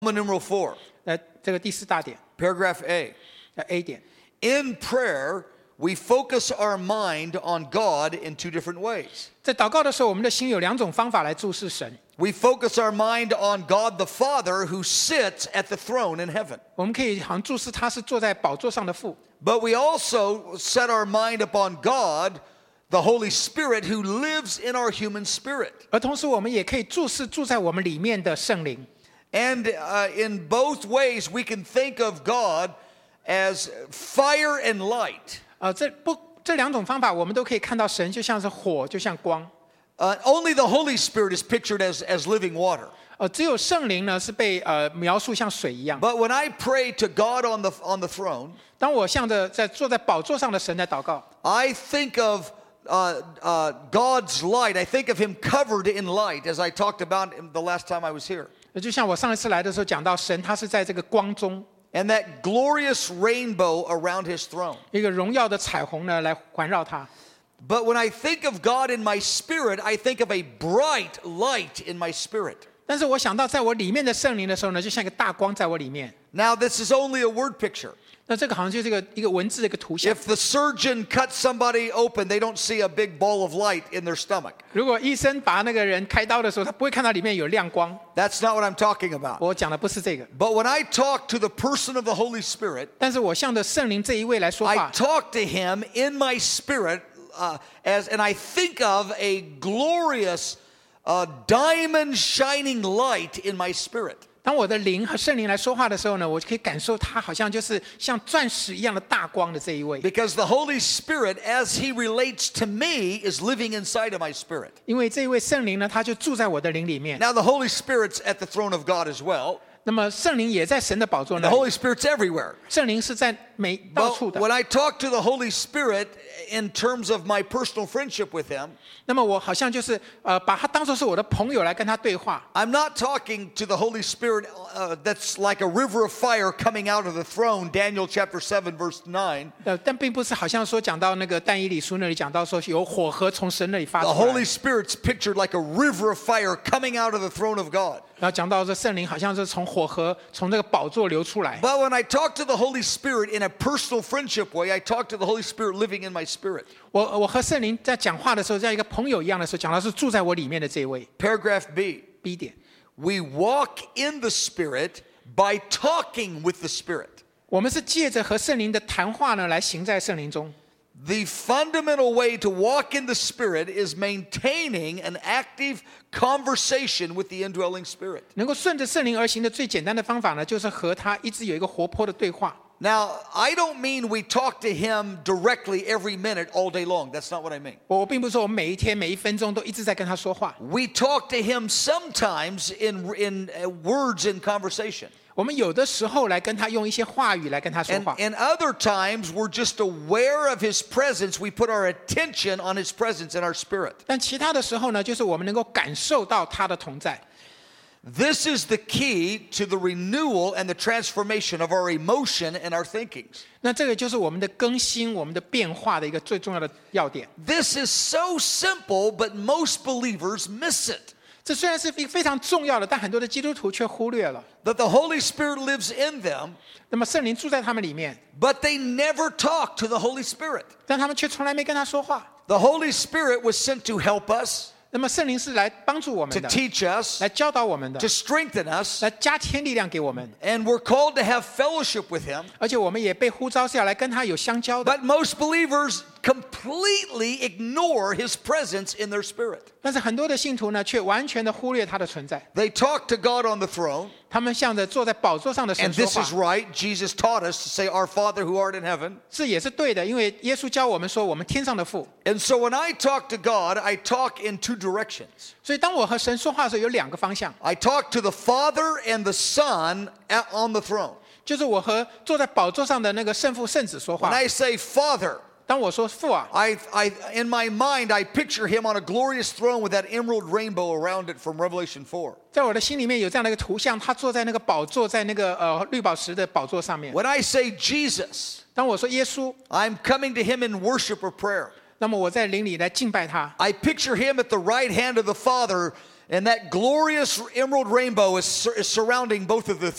Roman numeral 4, 这个第4大点 paragraph A. A 点。 In prayer, we focus our mind on God in two different ways. 在祷告的时候，我们的心有2种方法来注视神。 We focus our mind on God the Father who sits at the throne in heaven. 我们可以好像注视他是坐在宝座上的父， But we also set our mind upon God, the Holy Spirit who lives in our human spirit. 而同时我们也可以注视住在我们里面的圣灵。 And in both ways, we can think of God as fire and light. 这2种方法，我们都可以看到神就像是火，就像光。 Only the Holy Spirit is pictured as living water. 只有圣灵呢是被描述像水一样。 But when I pray to God on the throne, 当我向着坐在宝座上的神来祷告， I think of God's light. I think of Him covered in light, as I talked about the last time I was here. 就像我上一次来的时候讲到，神他是在这个光中， And that glorious rainbow around His throne. 一个荣耀的彩虹呢来环绕他。 But when I think of God in my spirit, I think of a bright light in my spirit. 但是我想到在我里面的圣灵的时候呢，就像一个大光在我里面。 Now, this is only a word picture. 那这个好像就是一个文字的一个图像。 If the surgeon cuts somebody open, they don't see a big ball of light in their stomach. 如果医生把那个人开刀的时候，他不会看到里面有亮光。 That's not what I'm talking about. 我讲的不是这个， But when I talk to the person of the Holy Spirit, 但是我向着圣灵这一位来说 I 话， talk to Him in my spirit and I think of a glorious diamond shining light in my spirit. 当我的灵和圣灵来说话的时候呢，我可以感受他好像就是像钻石一样的大光的这一位。 Because the Holy Spirit, as He relates to me, is living inside of my spirit. 因为这一位圣灵呢，他就住在我的灵里面。 Now, the Holy Spirit's at the throne of God as well. 那么圣灵也在神的宝座 The 那里， Holy Spirit's everywhere. 圣灵是在到 But 处的。 when I talk to the Holy Spirit in terms of my personal friendship with Him, 那么我好像就是把他当作是我的朋友来跟他对话。 I'm not talking to the Holy Spirit that's like a river of fire coming out of the throne, Daniel chapter 7, verse 9. 但并不是好像说讲到那个但以理书那里讲到说有火河从神那里发 The 出来， Holy Spirit's pictured like a river of fire coming out of the throne of God. 然后讲到这圣灵好像是从火河从这个宝座流出来。 But when I talk to the Holy Spirit in a personal friendship way, I talk to the Holy Spirit living in my spirit. 我和圣灵在讲话的时候，像一个朋友一样的时候，讲到是住在我里面的这一位。 Paragraph B. B 点， We walk in the Spirit by talking with the Spirit. 我们是借着和圣灵的谈话呢，来行在圣灵中。 The fundamental way to walk in the Spirit is maintaining an active conversation with the indwelling Spirit. 能够顺着圣灵而行的最简单的方法呢，就是和他一直有一个活泼的对话。 Now, I don't mean we talk to Him directly every minute all day long. That's not what I mean. 我并不是说我们每一天每一分钟都一直在跟他说话， We talk to Him sometimes in words in conversation. 我们有的时候来跟他用一些话语来跟他说 And 话， other times, we're just aware of His presence. We put our attention on His presence in our spirit. 但其他的时候呢，就是我们能够感受到他的同在。 This is the key to the renewal and the transformation of our emotion and our thinkings. 那这个就是我们的更新、我们的变化的一个最重要的要点。 This is so simple, but most believers miss it. 这虽然是一个非常重要的，但很多的基督徒却忽略了。 That the Holy Spirit lives in them, 那么圣灵住在他们里面， but they never talk to the Holy Spirit. 但他们却从来没跟他说话。 The Holy Spirit was sent to help us, 那么圣灵是来帮助我 to 们的， teach us, 来教导我们的 to，strengthen us, 来加添力量给我们。 and we're called to have fellowship with Him. 而且我们也被呼召是要来跟他有相交的。 But most believers completely ignore His presence in their spirit. 但是很多的信徒呢，却完全的忽略他的存在。 They talk to God on the throne, 他们向着坐在宝座上的神 and 说 this is 话， right. Jesus taught us to say, Our Father who art in heaven. 这也是对的，因为耶稣教我们说，我们天上的父。 And so when I talk to God, I talk in two directions. 所以当我和神说话的时候，有2个方向， I talk to the Father and the Son on the throne. 就是我和坐在宝座上的那个圣父圣子说 When 话。 I say Father, 当我说父啊， in my mind, I picture Him on a glorious throne with that emerald rainbow around it from Revelation 4. 在我的心里面有这样的一个图像，他坐在那个宝座，在那个绿宝石的宝座上面。 When I say Jesus, 当我说耶稣， I'm coming to Him in worship or prayer. 那么我在灵里来敬拜他。 I picture Him at the right hand of the Father, and that glorious emerald rainbow is surrounding both of the